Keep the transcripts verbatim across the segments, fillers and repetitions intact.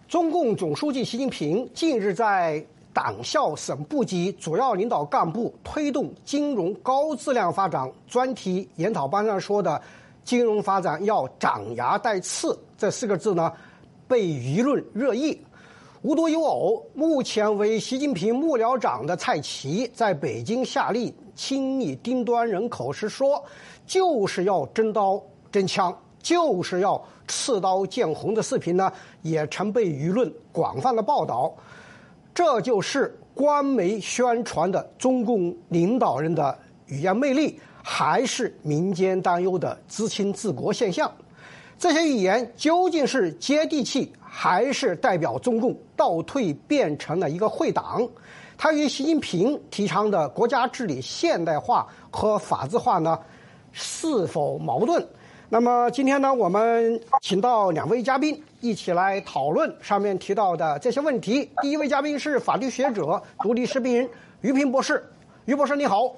中共总书记习近平近日在党校省部级主要领导干部推动金融高质量发展专题研讨班上说的“金融发展要长牙带刺”这四个字呢，被舆论热议。无独有偶，目前为习近平幕僚长的蔡奇在北京下令清理低端人口时说，就是要真刀真枪，就是要刺刀见红的视频呢，也曾被舆论广泛的报道。这就是官媒宣传的中共领导人的语言魅力，还是民间担忧的知青治国现象？这些语言究竟是接地气，还是代表中共倒退变成了一个会党？它与习近平提倡的国家治理现代化和法治化呢，是否矛盾？那么今天呢，我们请到两位嘉宾一起来讨论上面提到的这些问题。第一位嘉宾是法律学者、独立时评人于平博士。于博士你好。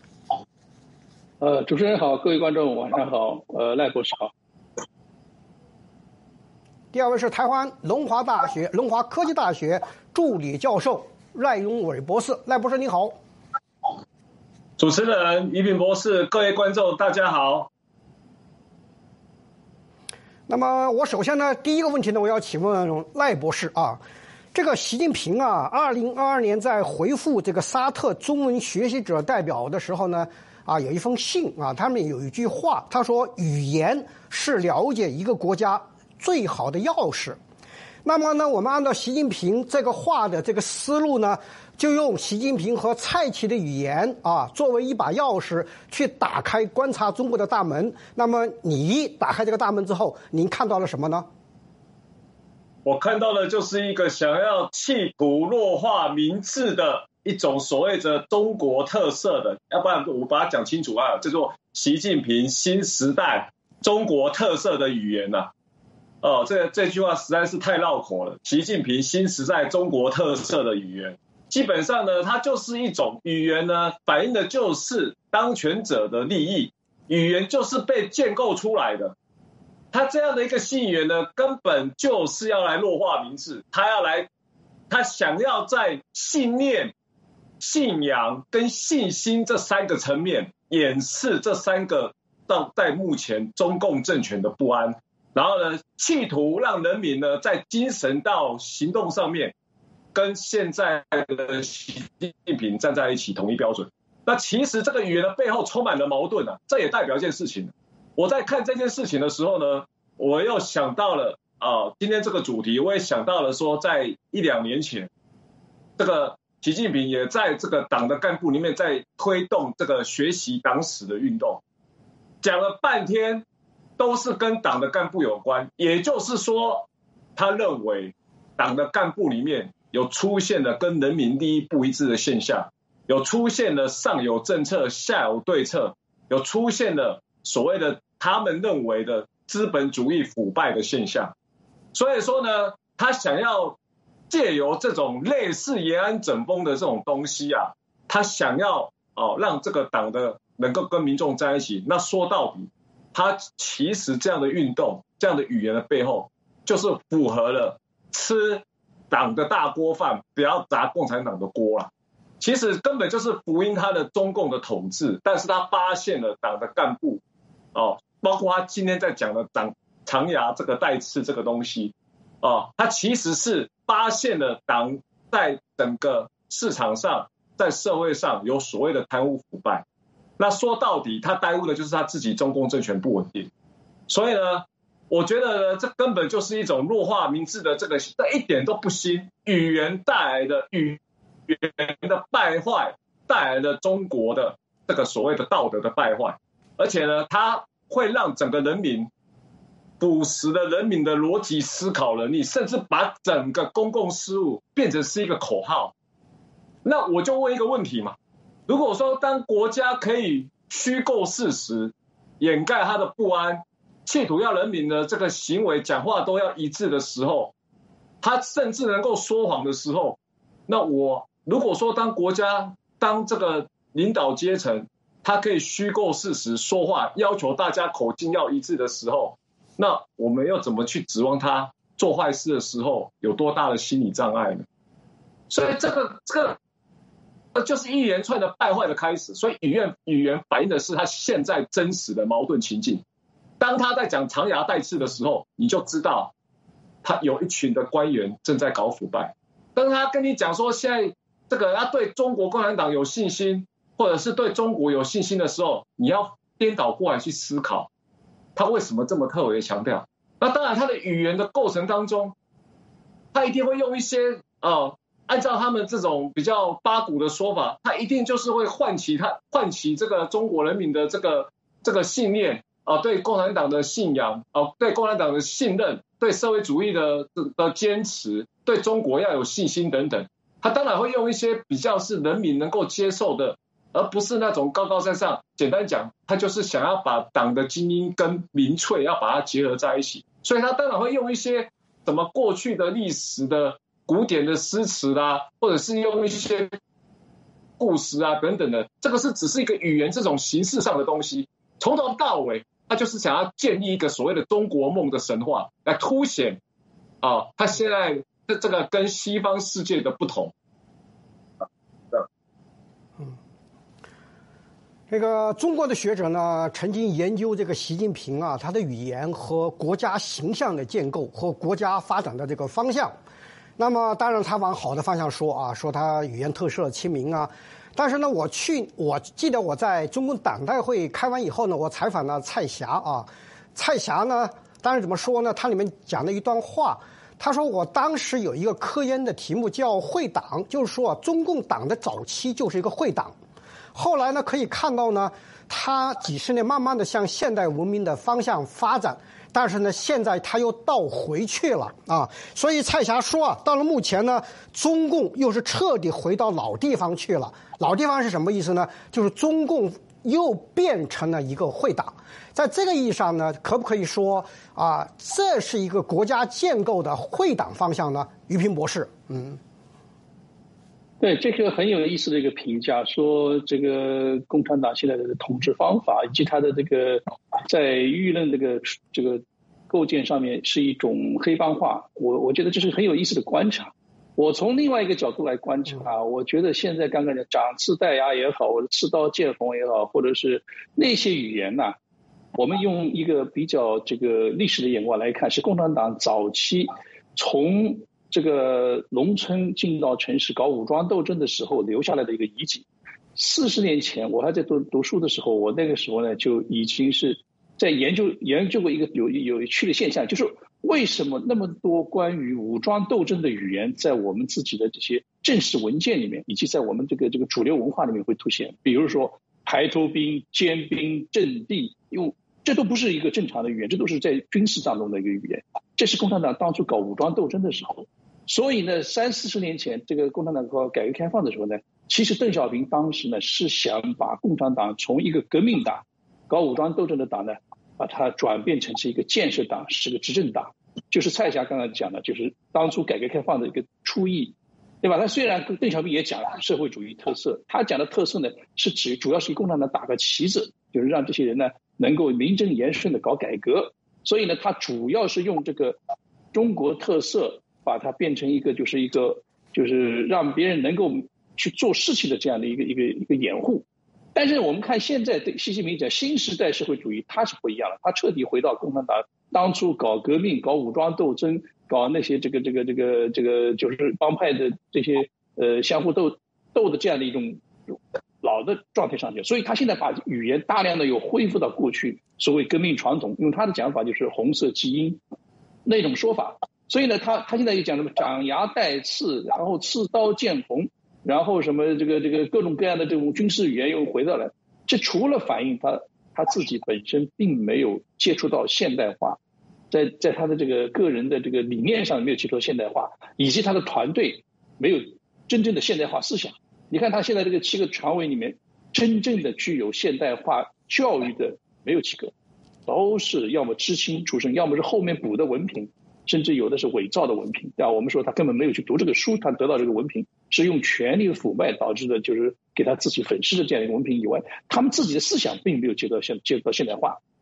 呃，主持人好，各位观众晚上好，呃，赖博士好。 第二位是台湾龙华大学、龙华科技大学助理教授赖永伟博士。赖博士你好。 主持人于平博士，各位观众大家好。 那么我首先呢，第一个问题呢，我要请问赖博士啊，这个习近平啊，二零二二年在回复这个沙特中文学习者代表的时候呢，啊，有一封信啊，他们有一句话，他说语言是了解一个国家最好的钥匙。那么呢，我们按照习近平这个话的这个思路呢，就用习近平和蔡奇的语言啊，作为一把钥匙去打开观察中国的大门。那么你打开这个大门之后，您看到了什么呢？ 我看到的就是一个想要企图弱化民智的一种所谓的中国特色的，要不然我把它讲清楚啊，叫做习近平新时代中国特色的语言啊。哦，这这句话实在是太绕口了。习近平新时代中国特色的语言，基本上呢，它就是一种语言呢，反映的就是当权者的利益，语言就是被建构出来的。他这样的一个新语言呢，根本就是要来弱化民智，他要来，他想要在信念、信仰跟信心这三个层面掩饰这三个到在目前中共政权的不安。然后呢，企图让人民呢在精神到行动上面跟现在的习近平站在一起，统一标准。那其实这个语言的背后充满了矛盾啊，这也代表一件事情。我在看这件事情的时候呢，我又想到了啊、呃，今天这个主题，我也想到了说，在一两年前，这个习近平也在这个党的干部里面在推动这个学习党史的运动，讲了半天。都是跟党的干部有关，也就是说，他认为党的干部里面有出现了跟人民利益不一致的现象，有出现了上有政策下有对策，有出现了所谓的他们认为的资本主义腐败的现象。所以说呢，他想要借由这种类似延安整风的这种东西啊，他想要哦让这个党的能够跟民众在一起。那说到底，他其实这样的运动、这样的语言的背后，就是符合了吃党的大锅饭，不要砸共产党的锅啦。其实根本就是福音他的中共的统治，但是他发现了党的干部，哦，包括他今天在讲的长长牙这个带刺这个东西，哦，他其实是发现了党在整个市场上、在社会上有所谓的贪污腐败。那说到底，他耽误的就是他自己中共政权不稳定，所以呢，我觉得呢，这根本就是一种弱化民智的这个，这一点都不新。语言带来的语言的败坏，带来的中国的这个所谓的道德的败坏，而且呢，它会让整个人民腐蚀了人民的逻辑思考能力，甚至把整个公共事务变成是一个口号。那我就问一个问题嘛。如果说当国家可以虚构事实，掩盖他的不安，企图要人民的这个行为、讲话都要一致的时候，他甚至能够说谎的时候，那我如果说当国家、当这个领导阶层，他可以虚构事实、说话，要求大家口径要一致的时候，那我们要怎么去指望他做坏事的时候有多大的心理障碍呢？所以这个这个就是一连串的败坏的开始。所以语言语言反映的是他现在真实的矛盾情境。当他在讲长牙带刺的时候，你就知道他有一群的官员正在搞腐败。当他跟你讲说现在这个他对中国共产党有信心，或者是对中国有信心的时候，你要颠倒过来去思考，他为什么这么特别强调？那当然，他的语言的构成当中，他一定会用一些呃，按照他们这种比较八股的说法，他一定就是会唤起他唤起这个中国人民的这个这个信念啊、呃，对共产党的信仰啊、呃，对共产党的信任，对社会主义的的坚持，对中国要有信心等等。他当然会用一些比较是人民能够接受的，而不是那种高高在上。简单讲，他就是想要把党的精英跟民粹要把它结合在一起，所以他当然会用一些什么过去的历史的古典的诗词啦，或者是用一些故事啊等等的，这个是只是一个语言这种形式上的东西，从头到尾他就是想要建立一个所谓的中国梦的神话，来凸显啊，他现在的这个跟西方世界的不同。 嗯，这个中国的学者呢，曾经研究这个习近平啊，他的语言和国家形象的建构和国家发展的这个方向。那么，当然他往好的方向说啊，说他语言特色亲民啊。但是呢，我去，我记得我在中共党代会开完以后呢，我采访了蔡霞啊。蔡霞呢，当然怎么说呢？他里面讲了一段话。他说我当时有一个科研的题目叫会党，就是说中共党的早期就是一个会党，后来呢可以看到呢，它几十年慢慢的向现代文明的方向发展，但是呢现在它又倒回去了啊。所以蔡霞说啊，到了目前呢，中共又是彻底回到老地方去了。老地方是什么意思呢？就是中共又变成了一个会党。在这个意义上呢，可不可以说啊，这是一个国家建构的会党方向呢？于平博士，嗯， 对，这个很有意思的一个评价，说这个共产党现在的统治方法以及它的这个在舆论这个这个构建上面是一种黑帮化，我我觉得这是很有意思的观察。我从另外一个角度来观察，我觉得现在刚刚讲长刺带牙也好，或者刺刀见红也好，或者是那些语言呐、啊，我们用一个比较这个历史的眼光来看，是共产党早期从这个农村进到城市搞武装斗争的时候留下来的一个遗迹。四十年前我还在读读书的时候，我那个时候呢就已经是在研究研究过一个有有趣的现象，就是为什么那么多关于武装斗争的语言在我们自己的这些正式文件里面，以及在我们这个这个主流文化里面会凸显？比如说排头兵、尖兵、阵地，因为这都不是一个正常的语言，这都是在军事当中的一个语言。这是共产党当初搞武装斗争的时候。所以呢，三四十年前，这个共产党搞改革开放的时候呢，其实邓小平当时呢是想把共产党从一个革命党、搞武装斗争的党呢，把它转变成是一个建设党，是个执政党。就是蔡霞刚刚讲的，就是当初改革开放的一个初意，对吧？他虽然邓小平也讲了社会主义特色，他讲的特色呢是指主要是给共产党打个旗子，就是让这些人呢能够名正言顺的搞改革。所以呢，他主要是用这个中国特色把它变成一个就是一个就是让别人能够去做事情的这样的一个一个一个掩护。但是我们看现在对习近平讲新时代社会主义，它是不一样了，它彻底回到共产党当初搞革命、搞武装斗争、搞那些这个这个这个这个就是帮派的这些呃相互斗斗的这样的一种老的状态上去。所以他现在把语言大量的又恢复到过去所谓革命传统，用他的讲法就是红色基因那种说法。所以呢，他他现在又讲什么长牙带刺，然后刺刀见红，然后什么这个这个各种各样的这种军事语言又回到来。这除了反映他他自己本身并没有接触到现代化，在在他的这个个人的这个理念上没有接触到现代化，以及他的团队没有真正的现代化思想。你看他现在这个七个常委里面，真正的具有现代化教育的没有几个，都是要么知青出身，要么是后面补的文凭，甚至有的是伪造的文凭，对吧？我们说他根本没有去读这个书，他得到这个文凭是用权力的腐败导致的，就是给他自己粉饰的这样一个文凭以外，他们自己的思想并没有接到现接触到现代化。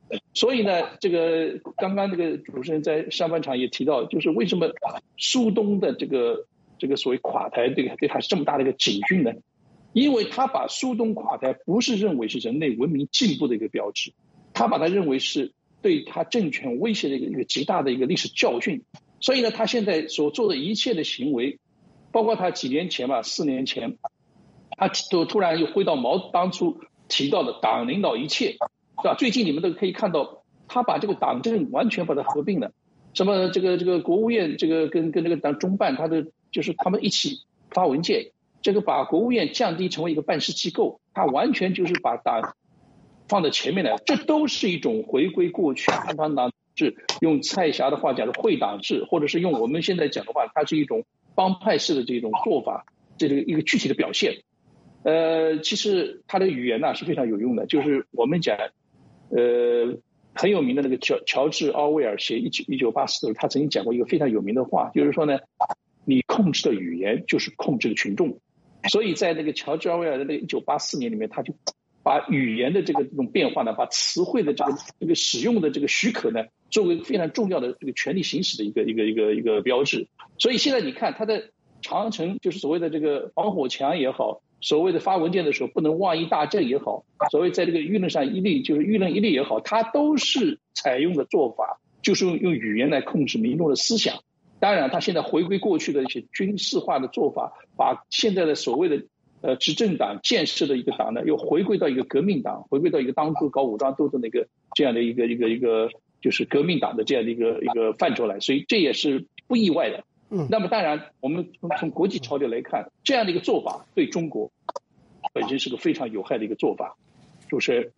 所以呢，这个刚刚那个主持人在上半场也提到，就是为什么苏东的这个这个所谓垮台，这个对他是这么大的一个警讯呢？因为他把苏东垮台不是认为是人类文明进步的一个标志，他把它认为是对他政权威胁的一个一个极大的一个历史教训。所以呢，他现在所做的一切的行为，包括他几年前吧，四年前，他都突然又回到毛当初提到的党领导一切，是吧？最近你们都可以看到，他把这个党政完全把它合并了，什么这个这个国务院这个跟跟这个党中办，他的就是他们一起发文件。这个把国务院降低成为一个办事机构，它完全就是把党放在前面来，这都是一种回归过去共产党制，用蔡霞的话讲的会党制，或者是用我们现在讲的话，它是一种帮派式的这种做法，这个一个具体的表现。呃，其实他的语言呢、啊、是非常有用的，就是我们讲，呃，很有名的那个乔乔治奥威尔写一九一九八四的时候，他曾经讲过一个非常有名的话，就是说呢，你控制的语言就是控制的群众。所以在那个乔治奥威尔的那个一九八四年里面，他就把语言的这个这种变化呢，把词汇的这个这个使用的这个许可呢，作为非常重要的这个权力行使的一个一个一个一个标志。所以现在你看他的长城，就是所谓的这个防火墙也好，所谓的发文件的时候不能妄议大政也好，所谓在这个舆论上一例就是舆论一例也好，它都是采用的做法，就是用用语言来控制民众的思想。当然，他现在回归过去的一些军事化的做法，把现在的所谓的呃执政党建设的一个党呢，又回归到一个革命党，回归到一个当初搞武装斗争的一个这样的一个一个一个就是革命党的这样的一个一个范畴来，所以这也是不意外的。嗯，那么当然，我们从从国际潮流来看，这样的一个做法对中国本身是个非常有害的一个做法。主持人，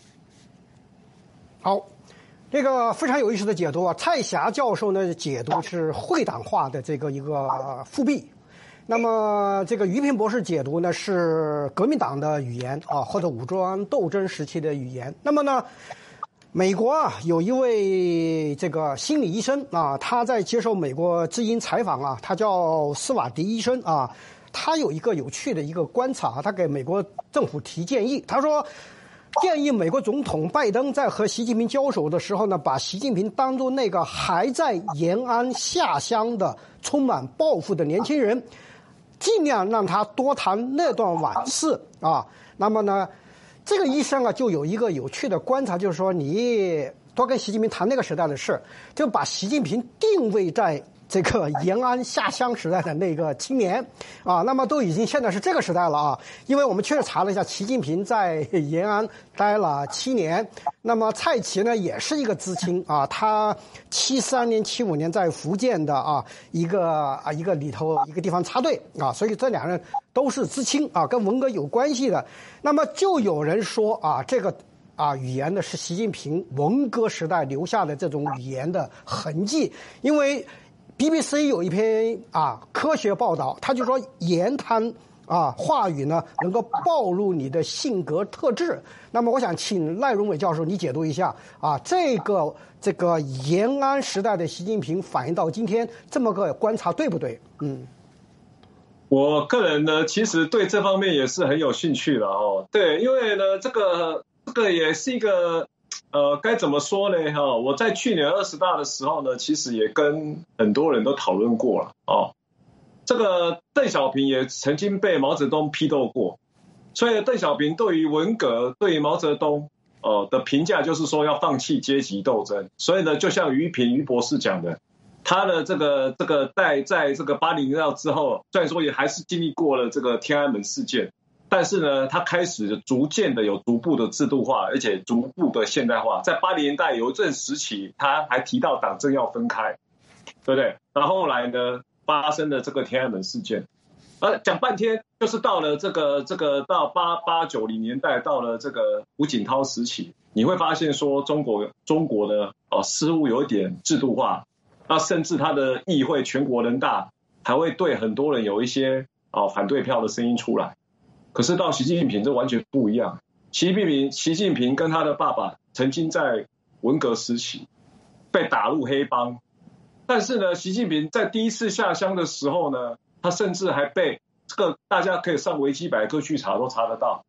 好。这个非常有意思的解读啊，蔡霞教授呢解读是会党化的这个一个复辟，那么这个于平博士解读呢是革命党的语言啊，或者武装斗争时期的语言。那么呢，美国啊有一位这个心理医生啊，他在接受美国之音采访啊，他叫斯瓦迪医生啊，他有一个有趣的一个观察，他给美国政府提建议，他说。建议美国总统拜登在和习近平交手的时候呢，把习近平当作那个还在延安下乡的充满抱负的年轻人，尽量让他多谈那段往事啊。那么呢，这个医生啊就有一个有趣的观察，就是说你多跟习近平谈那个时代的事，就把习近平定位在这个延安下乡时代的那个青年啊，那么都已经现在是这个时代了啊，因为我们确实查了一下，习近平在延安待了七年，那么蔡奇呢也是一个知青啊，他七三年、七五年在福建的啊一个啊一个里头一个地方插队啊，所以这两人都是知青啊，跟文革有关系的。那么就有人说啊，这个。啊，语言呢是习近平文革时代留下的这种语言的痕迹，因为 B B C 有一篇啊科学报道，他就说言谈啊话语呢能够暴露你的性格特质。那么我想请赖荣伟教授你解读一下啊，这个这个延安时代的习近平反映到今天这么个观察对不对？嗯。 我个人呢，其实对这方面也是很有兴趣的哦。对，因为呢，这个这个也是一个，呃，该怎么说呢？哈，我在去年二十大的时候呢，其实也跟很多人都讨论过了哦。这个邓小平也曾经被毛泽东批斗过，所以邓小平对于文革、对于毛泽东呃的评价就是说要放弃阶级斗争。所以呢，就像于平于博士讲的。他的这个这个在在这个八零年代之后，虽然说也还是经历过了这个天安门事件，但是呢，他开始逐渐的有逐步的制度化，而且逐步的现代化。在八零年代有一阵时期，他还提到党政要分开，对不对？然后后来呢，发生了这个天安门事件，呃，讲半天就是到了这个这个到八八九零年代，到了这个胡锦涛时期，你会发现说中国中国呢，哦，似乎有一点制度化。那甚至他的议会全国人大还会对很多人有一些啊反对票的声音出来，可是到习近平这完全不一样。习近平习近平跟他的爸爸曾经在文革时期被打入黑帮，但是呢，习近平在第一次下乡的时候呢，他甚至还被这个大家可以上维基百科去查都查得到，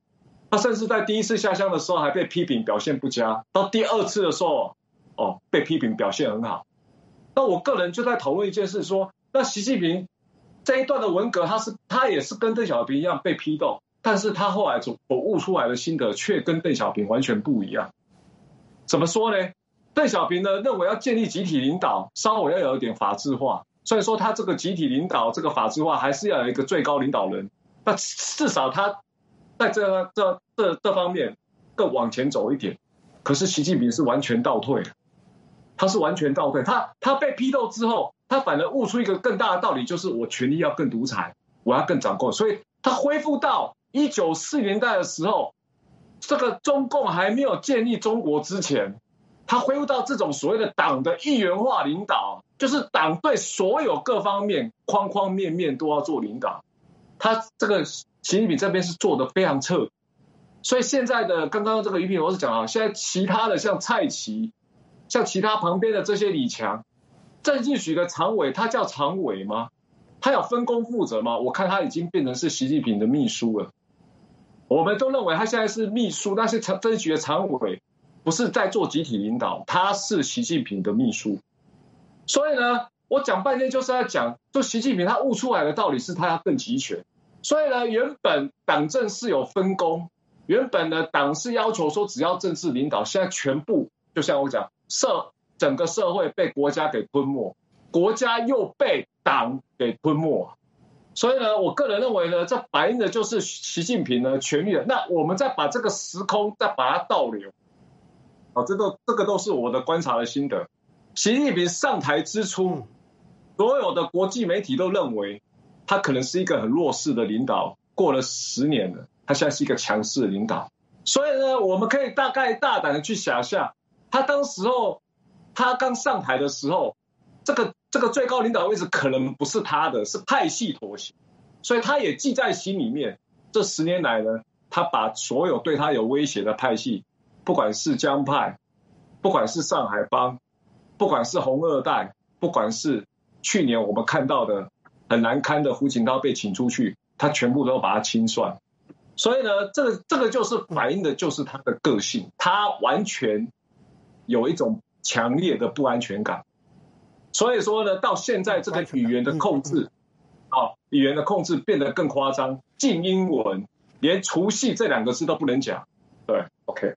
他甚至在第一次下乡的时候还被批评表现不佳，到第二次的时候，哦，被批评表现很好。那我个人就在讨论一件事说，那习近平这一段的文革，他是他也是跟邓小平一样被批斗，但是他后来所悟出来的心得却跟邓小平完全不一样。怎么说呢？邓小平呢认为要建立集体领导，稍微要有一点法治化，所以说他这个集体领导这个法治化还是要有一个最高领导人，那至少他在这这这这方面更往前走一点。可是习近平是完全倒退的，他是完全倒退，他他被批斗之后，他反而悟出一个更大的道理，就是我权力要更独裁，我要更掌控，所以他恢复到一九四零年代的时候，这个中共还没有建立中国之前，他恢复到这种所谓的党的一元化领导，就是党对所有各方面方方面面都要做领导。他这个习近平这边是做的非常彻底，所以现在的刚刚这个于品博士讲啊，现在其他的像蔡奇，像其他旁边的这些李强，郑进许的常委，他叫常委吗？他有分工负责吗？我看他已经变成是习近平的秘书了。我们都认为他现在是秘书，但是郑进许的常委不是在做集体领导，他是习近平的秘书。所以呢，我讲半天就是在讲，就习近平他悟出来的道理是他要更集权。所以呢，原本党政是有分工，原本呢党是要求说只要政治领导，现在全部就像我讲，社整个社会被国家给吞没，国家又被党给吞没。所以呢，我个人认为呢，这白印的就是习近平呢权力的。那我们再把这个时空再把它倒流，啊，这个这个都是我的观察的心得。习近平上台之初，所有的国际媒体都认为他可能是一个很弱势的领导，过了十年了，他现在是一个强势的领导。所以呢，我们可以大概大胆的去想象，他当时候他刚上台的时候，这个这个最高领导位置可能不是他的，是派系妥协，所以他也记在心里面。这十年来呢，他把所有对他有威胁的派系，不管是江派，不管是上海帮，不管是红二代，不管是去年我们看到的很难堪的胡锦涛被请出去，他全部都把它清算。所以呢，这个这个就是反映的就是他的个性，他完全有一种强烈的不安全感。所以说呢，到现在这个语言的控制，啊，语言的控制变得更夸张，禁英文，连除夕这两个字都不能讲。对 ，OK，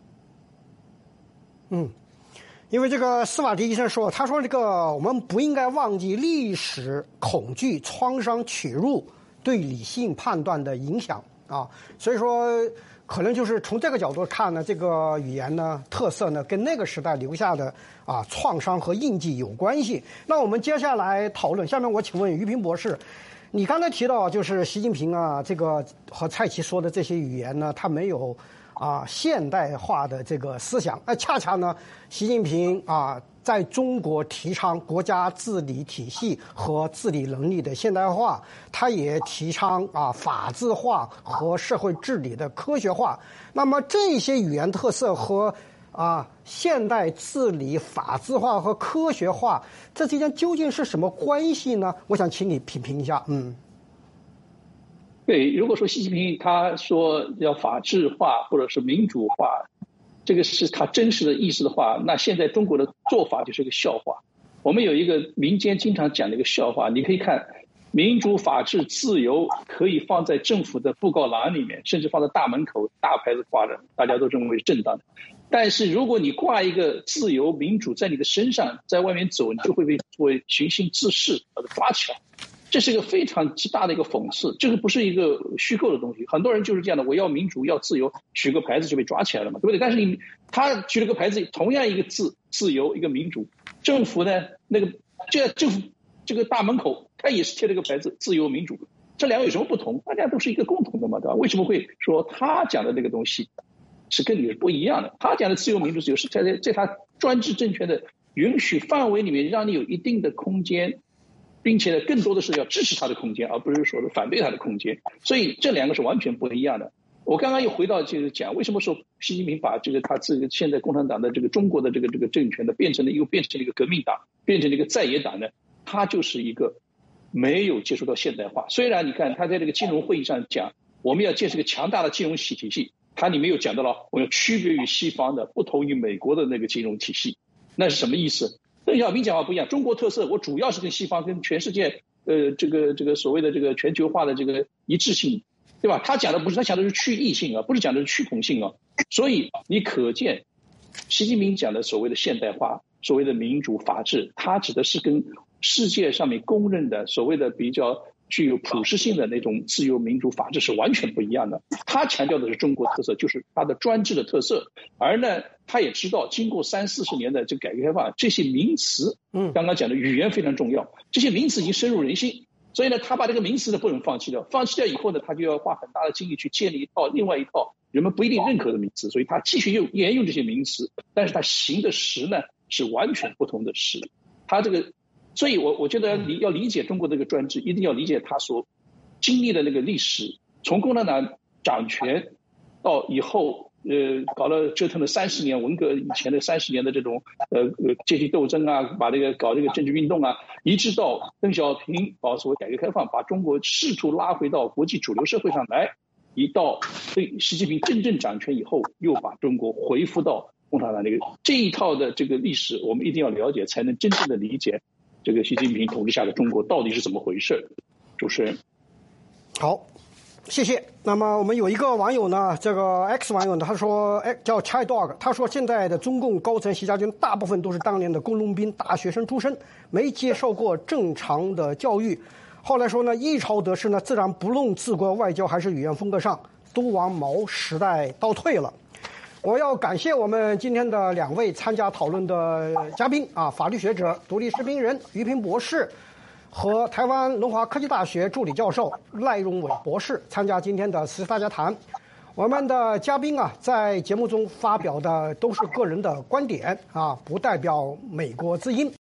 嗯。因为这个斯瓦蒂医生说，他说这个我们不应该忘记历史恐惧、创伤、屈辱对理性判断的影响啊，所以说可能就是从这个角度看呢，这个语言呢特色呢跟那个时代留下的啊创伤和印记有关系。那我们接下来讨论，下面我请问于平博士，你刚才提到就是习近平啊，这个和蔡奇说的这些语言呢，他没有啊，现代化的这个思想，那恰恰呢，习近平啊，在中国提倡国家治理体系和治理能力的现代化，他也提倡啊法治化和社会治理的科学化。那么这些语言特色和啊现代治理法治化和科学化这之间究竟是什么关系呢？我想请你品评一下。嗯。 对，如果说习近平他说要法治化或者是民主化，这个是他真实的意思的话，那现在中国的做法就是个笑话。我们有一个民间经常讲的一个笑话，你可以看民主、法治、自由可以放在政府的布告栏里面，甚至放在大门口大牌子挂着，大家都认为是正当的。但是如果你挂一个自由民主在你的身上，在外面走，你就会被作为寻衅滋事把它抓起来。这是一个非常极大的一个讽刺，这个不是一个虚构的东西。很多人就是这样的，我要民主要自由，举个牌子就被抓起来了嘛，对不对？但是你他举了个牌子，同样一个字，自由一个民主，政府呢那个这政府这个大门口他也是贴了个牌子，自由民主，这两个有什么不同？大家都是一个共同的嘛，对吧？为什么会说他讲的这个东西是跟你是不一样的？他讲的自由民主自由是在在他专制政权的允许范围里面，让你有一定的空间。并且呢，更多的是要支持他的空间，而不是说是反对他的空间。所以这两个是完全不一样的。我刚刚又回到就是讲，为什么说习近平把这个他自己现在共产党的这个中国的这个这个政权呢，变成了又变成了一个革命党，变成了一个在野党呢？他就是一个没有接触到现代化。虽然你看他在这个金融会议上讲，我们要建设一个强大的金融体系， 它里面又讲到了我要区别于西方的，不同于美国的那个金融体系，那是什么意思？邓小平讲话不一样，中国特色我主要是跟西方跟全世界呃这个这个所谓的这个全球化的这个一致性，对吧？他讲的不是，他讲的是去异性啊，不是讲的是趋同性啊。所以你可见习近平讲的所谓的现代化，所谓的民主法治，他指的是跟世界上面公认的所谓的比较具有普适性的那种自由民主法治是完全不一样的。他强调的是中国特色，就是他的专制的特色。而呢，他也知道经过三四十年的这改革开放，这些名词，嗯，刚刚讲的语言非常重要，这些名词已经深入人心。所以呢，他把这个名词呢不能放弃掉，放弃掉以后呢，他就要花很大的精力去建立一套另外一套人们不一定认可的名词。所以他继续用沿用这些名词，但是他行的实呢是完全不同的实。他这个。所以我我觉得你要理解中国这个专制，一定要理解他所经历的那个历史，从共产党掌权到以后呃搞了折腾了三十年，文革以前的三十年的这种呃呃阶级斗争啊，把这个搞这个政治运动啊，一直到邓小平搞所谓改革开放，把中国试图拉回到国际主流社会上来，一到对习近平真正掌权以后，又把中国恢复到共产党那个这一套的这个历史，我们一定要了解，才能真正的理解这个习近平统治下的中国到底是怎么回事。主持人， 好，谢谢。那么我们有一个网友呢，这个 X 网友呢，他说，哎，叫 Chai Dog， 他说现在的中共高层习家军大部分都是当年的工农兵大学生出身，没接受过正常的教育。后来说呢，一朝得势呢，自然不论治国外交还是语言风格上，都往毛时代倒退了。我要感谢我们今天的两位参加讨论的嘉宾啊，法律学者、独立视频人于平博士和台湾龙华科技大学助理教授赖荣伟博士参加今天的时事大家谈。我们的嘉宾啊，在节目中发表的都是个人的观点啊，不代表美国之音。